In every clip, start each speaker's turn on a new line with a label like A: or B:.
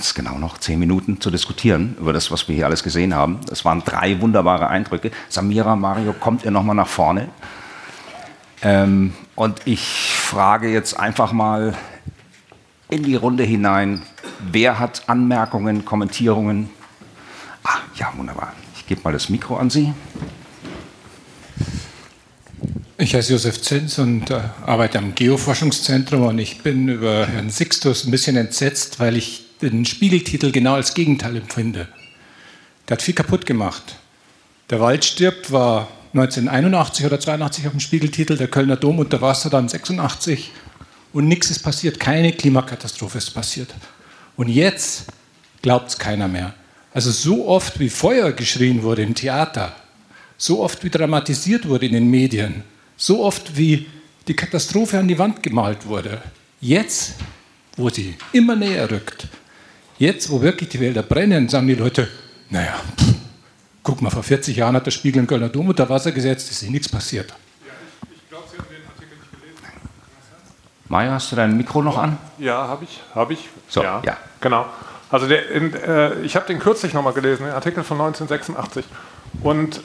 A: jetzt genau noch 10 Minuten zu diskutieren über das, was wir hier alles gesehen haben. Es waren 3 wunderbare Eindrücke. Samira, Mario, kommt ihr nochmal nach vorne? Und ich frage jetzt einfach mal in die Runde hinein, wer hat Anmerkungen, Kommentierungen? Ja, wunderbar. Ich gebe mal das Mikro an Sie.
B: Ich heiße Josef Zenz und arbeite am Geoforschungszentrum und ich bin über Herrn Sixtus ein bisschen entsetzt, weil ich den Spiegeltitel genau als Gegenteil empfinde. Der hat viel kaputt gemacht. Der Wald stirbt war 1981 oder 82 auf dem Spiegeltitel, der Kölner Dom unter Wasser dann 86 und nichts ist passiert, keine Klimakatastrophe ist passiert. Und jetzt glaubt es keiner mehr. Also so oft wie Feuer geschrien wurde im Theater, so oft wie dramatisiert wurde in den Medien, so oft wie die Katastrophe an die Wand gemalt wurde. Jetzt, wo sie immer näher rückt, jetzt, wo wirklich die Wälder brennen, sagen die Leute, naja, guck mal, vor 40 Jahren hat der Spiegel im Kölner Dom unter Wasser gesetzt, ist nichts passiert. Ja, ich glaube, Sie haben den Artikel nicht gelesen.
A: Maja, hast du dein Mikro noch an?
C: Ja, habe ich.
A: So,
C: ja.
A: Ja.
C: Genau. Also ich habe den kürzlich nochmal gelesen, den Artikel von 1986. Und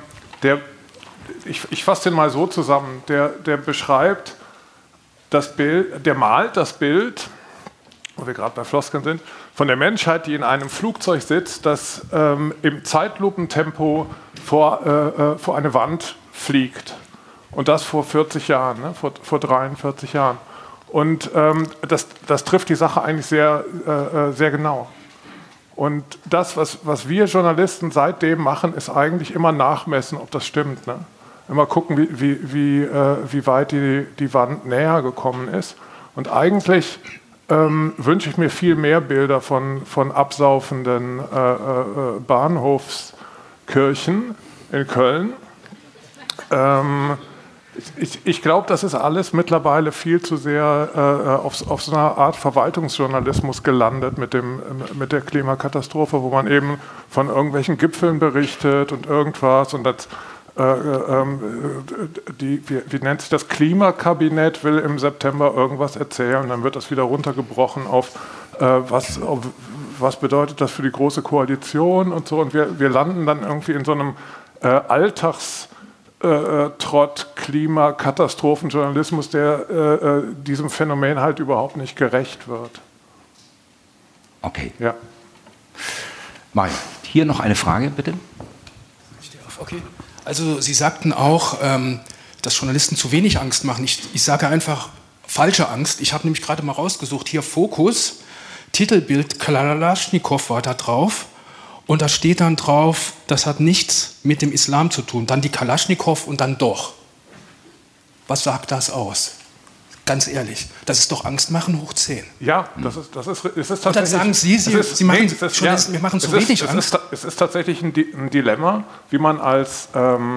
C: ich fasse den mal so zusammen. Der beschreibt das Bild, der malt das Bild, wo wir gerade bei Floskeln sind, von der Menschheit, die in einem Flugzeug sitzt, das im Zeitlupentempo vor eine Wand fliegt. Und das vor 40 Jahren, ne? vor 43 Jahren. Und das trifft die Sache eigentlich sehr, sehr genau. Und das, was wir Journalisten seitdem machen, ist eigentlich immer nachmessen, ob das stimmt. Ne? Immer gucken, wie weit die Wand näher gekommen ist. Und eigentlich wünsche ich mir viel mehr Bilder von absaufenden Bahnhofskirchen in Köln. Ich glaube, das ist alles mittlerweile viel zu sehr auf so einer Art Verwaltungsjournalismus gelandet mit der Klimakatastrophe, wo man eben von irgendwelchen Gipfeln berichtet und irgendwas und das, wie nennt sich das, Klimakabinett will im September irgendwas erzählen und dann wird das wieder runtergebrochen auf was bedeutet das für die Große Koalition und so und wir landen dann irgendwie in so einem Trott, Klimakatastrophenjournalismus, der diesem Phänomen halt überhaupt nicht gerecht wird.
A: Okay.
C: Ja.
A: Mario, hier noch eine Frage, bitte.
D: Okay. Also Sie sagten auch, dass Journalisten zu wenig Angst machen. Ich sage einfach falsche Angst. Ich habe nämlich gerade mal rausgesucht, hier Fokus, Titelbild Kalaschnikow war da drauf. Und da steht dann drauf, das hat nichts mit dem Islam zu tun. Dann die Kalaschnikow und dann doch. Was sagt das aus? Ganz ehrlich, das ist doch Angst machen hoch 10.
C: Ja, das ist tatsächlich...
D: Und dann sagen Sie machen wir machen zu wenig Angst.
C: Es ist tatsächlich ein Dilemma, wie man als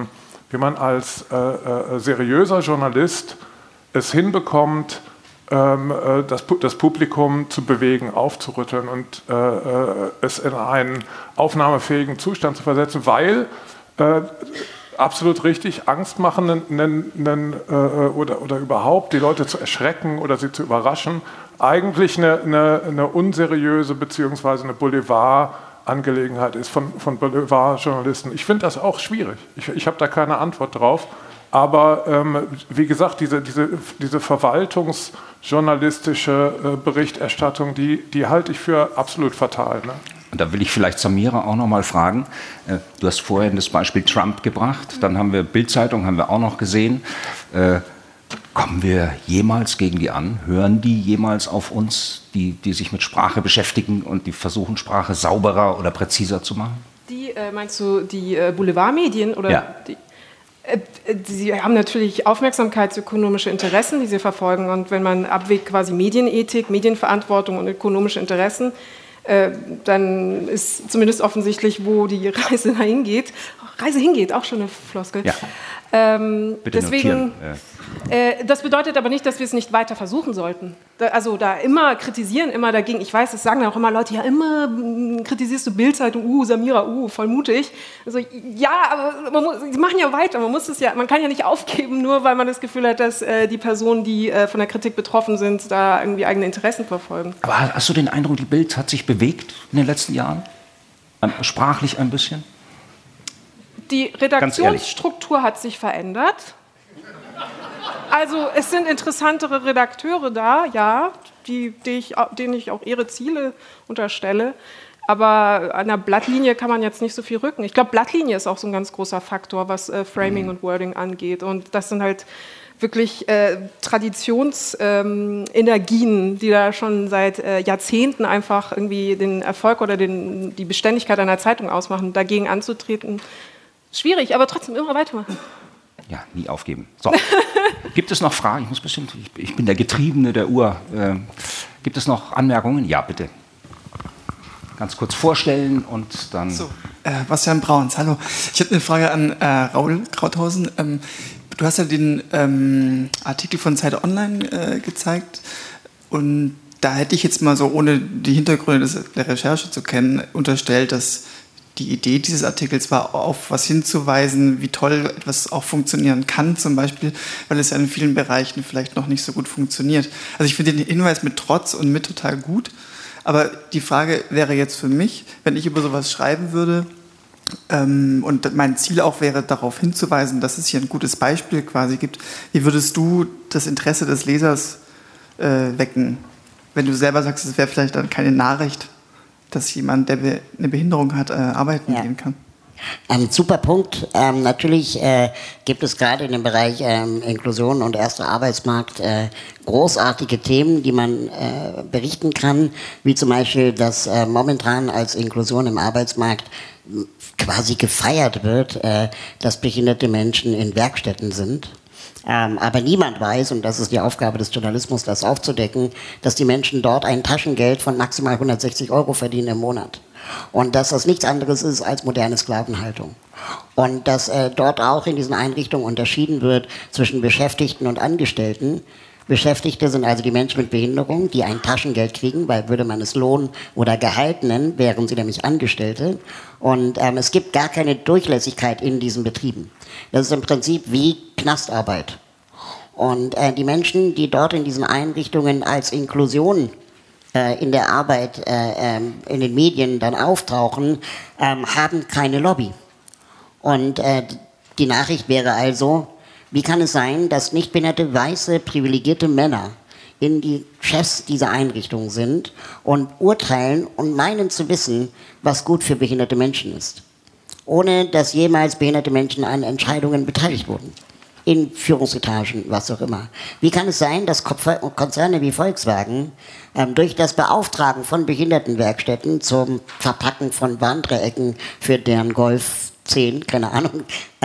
C: seriöser Journalist es hinbekommt, das Publikum zu bewegen, aufzurütteln und es in einen aufnahmefähigen Zustand zu versetzen, weil absolut richtig, Angst machen oder überhaupt die Leute zu erschrecken oder sie zu überraschen, eigentlich eine unseriöse bzw. eine Boulevard-Angelegenheit ist von Boulevard-Journalisten. Ich finde das auch schwierig. Ich habe da keine Antwort drauf. Aber wie gesagt, diese verwaltungsjournalistische Berichterstattung, die halte ich für absolut fatal. Ne?
A: Und da will ich vielleicht Samira auch noch mal fragen. Du hast vorhin das Beispiel Trump gebracht, dann haben wir Bild-Zeitung, haben wir auch noch gesehen. Kommen wir jemals gegen die an? Hören die jemals auf uns, die sich mit Sprache beschäftigen und die versuchen, Sprache sauberer oder präziser zu machen?
E: Meinst du die Boulevardmedien? Oder
A: ja.
E: Sie haben natürlich aufmerksamkeitsökonomische Interessen, die sie verfolgen. Und wenn man abwägt quasi Medienethik, Medienverantwortung und ökonomische Interessen, dann ist zumindest offensichtlich, wo die Reise hingeht. Reise hingeht, auch schon eine Floskel.
A: Ja.
E: Deswegen, das bedeutet aber nicht, dass wir es nicht weiter versuchen sollten. da immer kritisieren, immer dagegen. Ich weiß, das sagen dann auch immer Leute, ja, immer kritisierst du Bild-Zeitung, Samira, voll mutig. Also, ja, aber sie machen ja weiter. Man kann ja nicht aufgeben, nur weil man das Gefühl hat, dass die Personen, die von der Kritik betroffen sind, da irgendwie eigene Interessen verfolgen.
A: Aber hast du den Eindruck, die Bild hat sich bewegt in den letzten Jahren? Sprachlich ein bisschen?
E: Die Redaktionsstruktur hat sich verändert. Also es sind interessantere Redakteure da, ja, denen ich auch ihre Ziele unterstelle. Aber an der Blattlinie kann man jetzt nicht so viel rücken. Ich glaube, Blattlinie ist auch so ein ganz großer Faktor, was Framing und Wording angeht. Und das sind halt wirklich Traditionsenergien, die da schon seit Jahrzehnten einfach irgendwie den Erfolg oder die Beständigkeit einer Zeitung ausmachen. Dagegen anzutreten, schwierig, aber trotzdem immer weitermachen.
A: Ja, nie aufgeben. So. Gibt es noch Fragen? Ich bin der Getriebene der Uhr. Gibt es noch Anmerkungen? Ja, bitte. Ganz kurz vorstellen und dann...
F: So, Bastian Brauns, hallo. Ich habe eine Frage an Raul Krauthausen. Du hast ja den Artikel von Zeit Online gezeigt und da hätte ich jetzt mal so, ohne die Hintergründe der Recherche zu kennen, unterstellt, dass die Idee dieses Artikels war, auf was hinzuweisen, wie toll etwas auch funktionieren kann, zum Beispiel, weil es ja in vielen Bereichen vielleicht noch nicht so gut funktioniert. Also ich finde den Hinweis mit Trotz und mit total gut, aber die Frage wäre jetzt für mich, wenn ich über sowas schreiben würde und mein Ziel auch wäre, darauf hinzuweisen, dass es hier ein gutes Beispiel quasi gibt, wie würdest du das Interesse des Lesers wecken, wenn du selber sagst, es wäre vielleicht dann keine Nachricht, dass jemand, der eine Behinderung hat, arbeiten gehen kann.
G: Super Punkt. Natürlich gibt es gerade in dem Bereich Inklusion und erster Arbeitsmarkt großartige Themen, die man berichten kann, wie zum Beispiel, dass momentan als Inklusion im Arbeitsmarkt quasi gefeiert wird, dass behinderte Menschen in Werkstätten sind. Aber niemand weiß, und das ist die Aufgabe des Journalismus, das aufzudecken, dass die Menschen dort ein Taschengeld von maximal 160 € verdienen im Monat. Und dass das nichts anderes ist als moderne Sklavenhaltung. Und dass dort auch in diesen Einrichtungen unterschieden wird zwischen Beschäftigten und Angestellten. Beschäftigte sind also die Menschen mit Behinderung, die ein Taschengeld kriegen, weil würde man es Lohn oder Gehalt nennen, wären sie nämlich Angestellte. Und es gibt gar keine Durchlässigkeit in diesen Betrieben. Das ist im Prinzip wie Knastarbeit. Und die Menschen, die dort in diesen Einrichtungen als Inklusion in der Arbeit, in den Medien dann auftauchen, haben keine Lobby. Und die Nachricht wäre also, wie kann es sein, dass nicht behinderte, weiße, privilegierte Männer in die Chefs dieser Einrichtungen sind und urteilen und meinen zu wissen, was gut für behinderte Menschen ist, ohne dass jemals behinderte Menschen an Entscheidungen beteiligt wurden, in Führungsetagen, was auch immer. Wie kann es sein, dass Konzerne wie Volkswagen durch das Beauftragen von Behindertenwerkstätten zum Verpacken von Warndreiecken für deren Golf 10, keine Ahnung,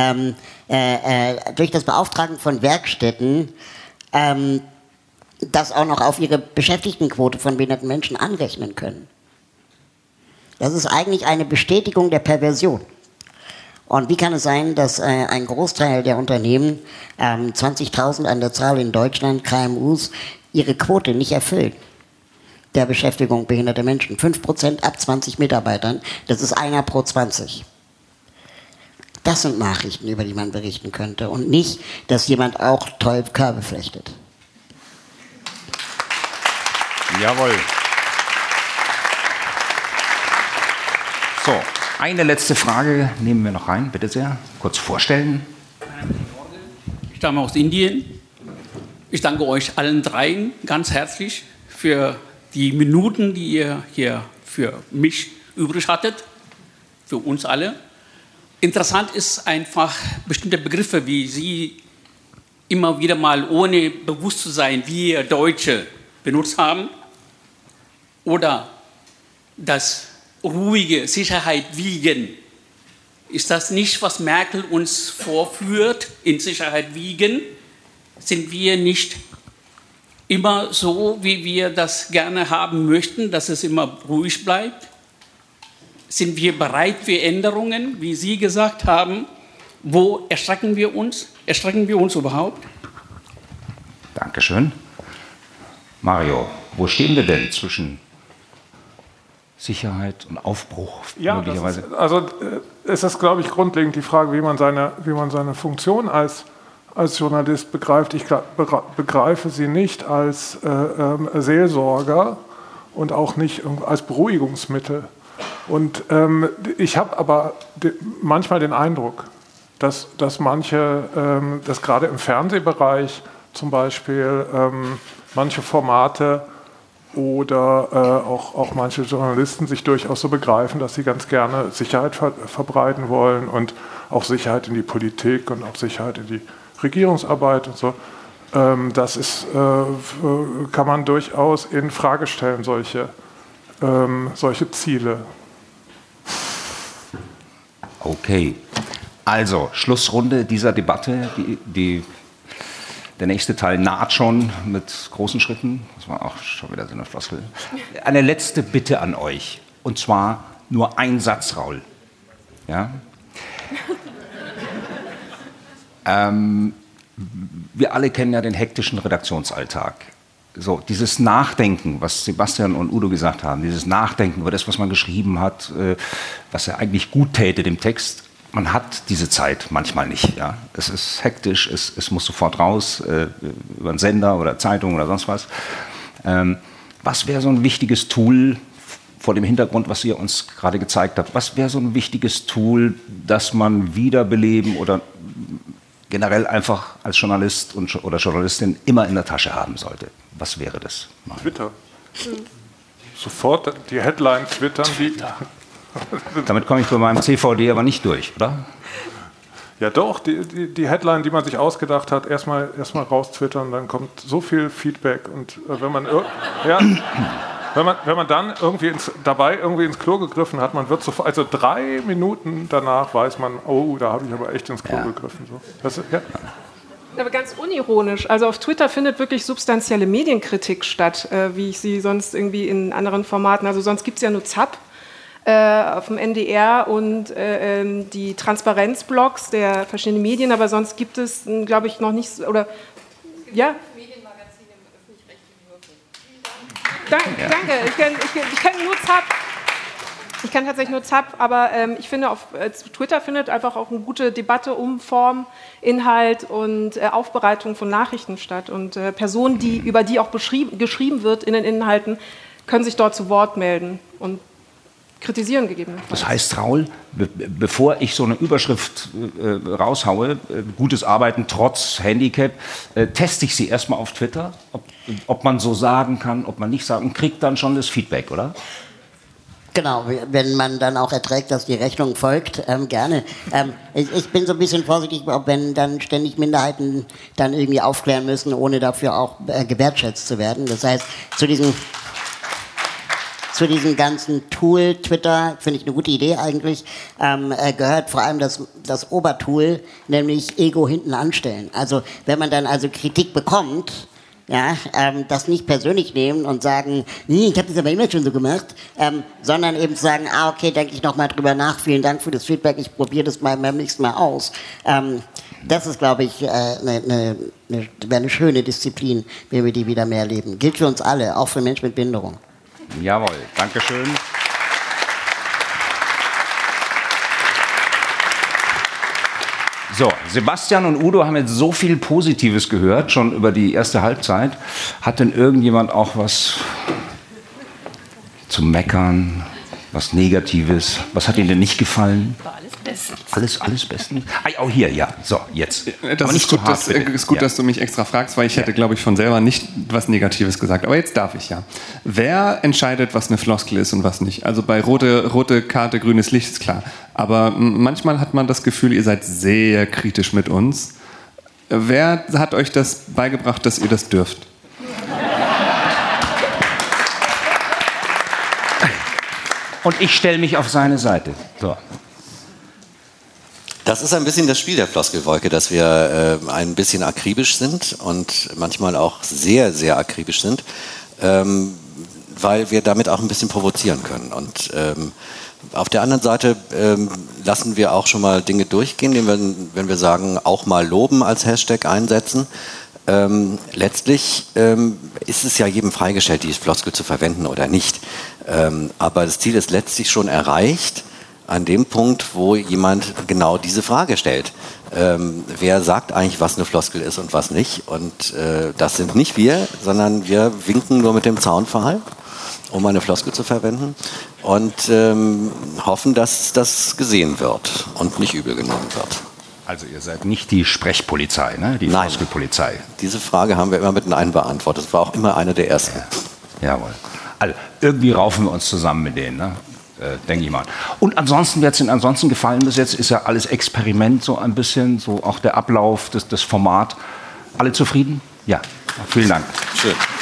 G: durch das Beauftragen von Werkstätten das auch noch auf ihre Beschäftigtenquote von behinderten Menschen anrechnen können? Das ist eigentlich eine Bestätigung der Perversion. Und wie kann es sein, dass ein Großteil der Unternehmen, 20.000 an der Zahl in Deutschland, KMUs, ihre Quote nicht erfüllen? Der Beschäftigung behinderter Menschen. 5% ab 20 Mitarbeitern, das ist 1 pro 20. Das sind Nachrichten, über die man berichten könnte. Und nicht, dass jemand auch toll Körbe flechtet.
A: Jawohl. So, eine letzte Frage nehmen wir noch rein, bitte sehr. Kurz vorstellen.
H: Ich stamme aus Indien. Ich danke euch allen dreien ganz herzlich für die Minuten, die ihr hier für mich übrig hattet, für uns alle. Interessant ist einfach bestimmte Begriffe, wie Sie immer wieder mal ohne bewusst zu sein, wir Deutsche benutzt haben. Oder das ruhige Sicherheit wiegen. Ist das nicht, was Merkel uns vorführt, in Sicherheit wiegen? Sind wir nicht immer so, wie wir das gerne haben möchten, dass es immer ruhig bleibt? Sind wir bereit für Änderungen, wie Sie gesagt haben? Wo erstrecken wir uns? Erstrecken wir uns überhaupt?
A: Dankeschön. Mario, wo stehen wir denn zwischen Sicherheit und Aufbruch möglicherweise?
C: Es ist, glaube ich, grundlegend die Frage, wie man seine Funktion als Journalist begreift. Ich begreife sie nicht als Seelsorger und auch nicht als Beruhigungsmittel. Und ich habe aber manchmal den Eindruck, dass manche, dass gerade im Fernsehbereich zum Beispiel manche Formate oder auch manche Journalisten sich durchaus so begreifen, dass sie ganz gerne Sicherheit verbreiten wollen und auch Sicherheit in die Politik und auch Sicherheit in die Regierungsarbeit und so. Das ist, kann man durchaus in Frage stellen, solche Ziele.
A: Okay, also Schlussrunde dieser Debatte. Der nächste Teil naht schon mit großen Schritten. Das war auch schon wieder so eine Floskel. Eine letzte Bitte an euch. Und zwar nur ein Satz, Raul. Ja? Wir alle kennen ja den hektischen Redaktionsalltag. So, dieses Nachdenken, was Sebastian und Udo gesagt haben, dieses Nachdenken über das, was man geschrieben hat, was ja eigentlich gut täte dem Text, man hat diese Zeit manchmal nicht. Ja? Es ist hektisch, es muss sofort raus, über einen Sender oder Zeitung oder sonst was. Was wäre so ein wichtiges Tool vor dem Hintergrund, was ihr uns gerade gezeigt habt? Was wäre so ein wichtiges Tool, das man wiederbeleben oder generell einfach als Journalist oder Journalistin immer in der Tasche haben sollte? Was wäre das?
C: Twitter. Sofort die Headline twittern.
A: Damit komme ich bei meinem CVD aber nicht durch, oder?
C: Ja doch, die Headline, die man sich ausgedacht hat, erstmal raus twittern, dann kommt so viel Feedback. Und wenn man dann irgendwie dabei ins Klo gegriffen hat, man wird sofort, also 3 Minuten danach weiß man, oh, da habe ich aber echt ins Klo gegriffen. So.
E: Aber ganz unironisch, also auf Twitter findet wirklich substanzielle Medienkritik statt, wie ich sie sonst irgendwie in anderen Formaten, also sonst gibt es ja nur ZAP auf dem NDR und die Transparenzblogs der verschiedenen Medien, aber sonst gibt es, glaube ich, noch nicht, oder, ja? Medienmagazin im öffentlich-rechtlichen Hörfunk. Danke, ich kenne nur ZAP. Ich kann tatsächlich nur ZAP, aber ich finde, auf Twitter findet einfach auch eine gute Debatte um Form, Inhalt und Aufbereitung von Nachrichten statt. Und Personen, über die auch geschrieben wird in den Inhalten, können sich dort zu Wort melden und kritisieren gegebenenfalls.
A: Das heißt, Raul, bevor ich so eine Überschrift raushaue, gutes Arbeiten trotz Handicap, teste ich sie erstmal auf Twitter, ob man so sagen kann, ob man nicht sagen, und kriegt dann schon das Feedback, oder?
G: Genau, wenn man dann auch erträgt, dass die Rechnung folgt, gerne. Ich bin so ein bisschen vorsichtig, ob wenn dann ständig Minderheiten dann irgendwie aufklären müssen, ohne dafür auch gewertschätzt zu werden. Das heißt, zu diesem ganzen Tool, Twitter, finde ich eine gute Idee eigentlich, gehört vor allem das Obertool, nämlich Ego hinten anstellen. Also wenn man dann also Kritik bekommt, ja, das nicht persönlich nehmen und sagen, ich habe das aber immer schon so gemacht, sondern eben sagen, okay, denke ich nochmal drüber nach, vielen Dank für das Feedback, ich probiere das mal beim nächsten Mal aus. Das ist, glaube ich, wäre eine schöne Disziplin, wenn wir die wieder mehr leben. Gilt für uns alle, auch für Menschen mit Behinderung.
A: Jawohl, Dankeschön. So, Sebastian und Udo haben jetzt so viel Positives gehört, schon über die erste Halbzeit. Hat denn irgendjemand auch was zu meckern, was Negatives? Was hat Ihnen denn nicht gefallen?
I: War alles bestens.
A: Alles bestens? Oh, hier, ja. So, jetzt.
J: Das ist gut, dass du mich extra fragst, weil ich hätte, glaube ich, von selber nicht was Negatives gesagt. Aber jetzt darf ich ja. Wer entscheidet, was eine Floskel ist und was nicht? Also bei rote Karte, grünes Licht ist klar. Aber manchmal hat man das Gefühl, ihr seid sehr kritisch mit uns. Wer hat euch das beigebracht, dass ihr das dürft?
A: Und ich stelle mich auf seine Seite. So.
K: Das ist ein bisschen das Spiel der Floskelwolke, dass wir ein bisschen akribisch sind und manchmal auch sehr, sehr akribisch sind, weil wir damit auch ein bisschen provozieren können. Und auf der anderen Seite lassen wir auch schon mal Dinge durchgehen, wenn wir sagen, auch mal loben als Hashtag einsetzen. Letztlich ist es ja jedem freigestellt, die Floskel zu verwenden oder nicht. Aber das Ziel ist letztlich schon erreicht an dem Punkt, wo jemand genau diese Frage stellt. Wer sagt eigentlich, was eine Floskel ist und was nicht? Und das sind nicht wir, sondern wir winken nur mit dem Zaunpfahl, um eine Floskel zu verwenden und hoffen, dass das gesehen wird und nicht übel genommen wird.
A: Also ihr seid nicht die Sprechpolizei, ne? Die Floskelpolizei.
K: Diese Frage haben wir immer mit Nein beantwortet. Das war auch immer eine der ersten.
A: Ja. Jawohl. Also irgendwie raufen wir uns zusammen mit denen, ne? Denke ich mal. Und ansonsten, wer hat es Ihnen ansonsten gefallen bis jetzt? Ist ja alles Experiment so ein bisschen, so auch der Ablauf, das Format. Alle zufrieden? Ja, vielen Dank.
K: Schön.